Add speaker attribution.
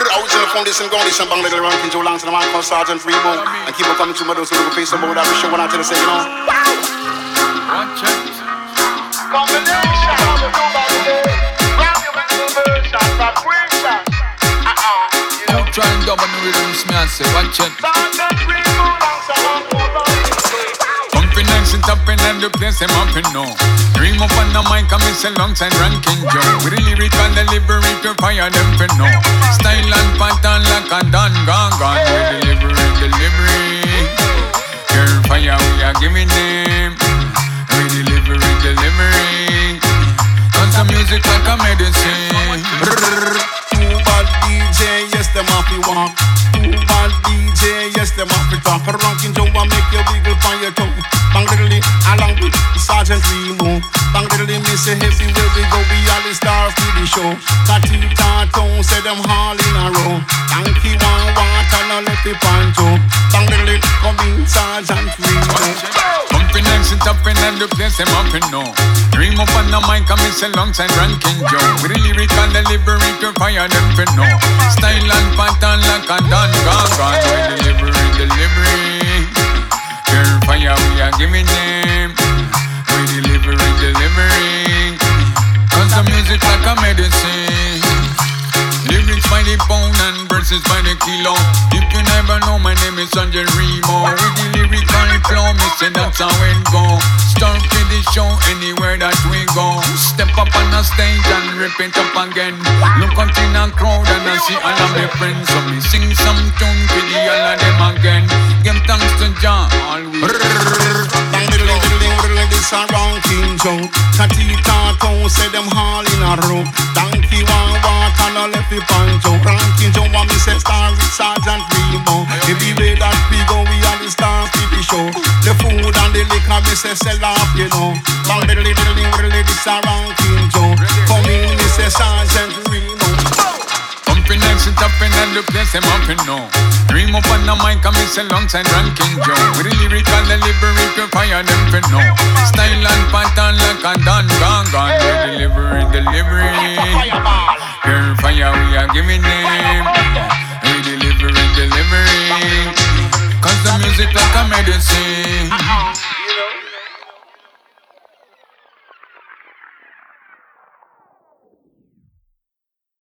Speaker 1: original foundation, bang little ranking, Joe Lang to the man called Sergeant Remo. And keep on coming to my those who face some more that we show when I tell us, you know.
Speaker 2: Watch it.
Speaker 3: Combination of the two monumental version, vibration.
Speaker 2: Who try and double the rhythm, me and say, watch it.
Speaker 3: Sergeant Remo,
Speaker 2: Confidence it up and the place them up and know. Dream up on the mic and miss alongside Ranking Joe. With the lyrical delivery to fire them for no. Style and pattern like a done gone. With delivery. Girl fire we are giving them. With delivery. Cause the music like a medicine.
Speaker 1: Too bad DJ, yes, them off the walk. Too bad DJ, yes, them off the talk. Ranking Joe, I make you wiggle on your tongue. Bang diddly, along with Sergeant Remo. Bang diddly, me say heavy where we go, we all the stars to the show. Katita Tone, say them all in a row. Yankee one water, no let the pancho. Bang diddly, come in Sergeant Remo.
Speaker 2: Confidence it up and the place them up and know. Dream up on the mic and miss alongside Ranking Joe. With the lyrical delivery to fire them for no. Style and pattern like a done gone. With delivery. Girl fire we are giving them. With delivery. Cause the music like a medicine. Lyrics by the pound and verses by the kilo. If you never know, my name is Sergeant Remo. With the lyrical flow, me say that's how it go. Start with the show anywhere that we go. Step up on the stage and rip it up again. Look out in a crowd and I see all of my friends. So me sing some tune for the all of them again. Give thanks to Jah, always.
Speaker 1: Bang diddly, this a Ranking Joe. Katita Tone, say them all in a row. Donkey one water, no left the pancho. Ranking Joe, what me say star with Sergeant Remo. Every way that we go, we are the stars to the show. The food and the liquor, me say sell off, you know. Bang diddly, this a Ranking Joe. For me, me say Sergeant Remo.
Speaker 2: Confidence it up and the place them up and know. Dream up on the mic and miss alongside Ranking Joe. With the lyrical delivery to fire them for no. Style and pattern like a done gone. With delivery. Girl fire we are giving them. With delivery. Cause the music like a medicine.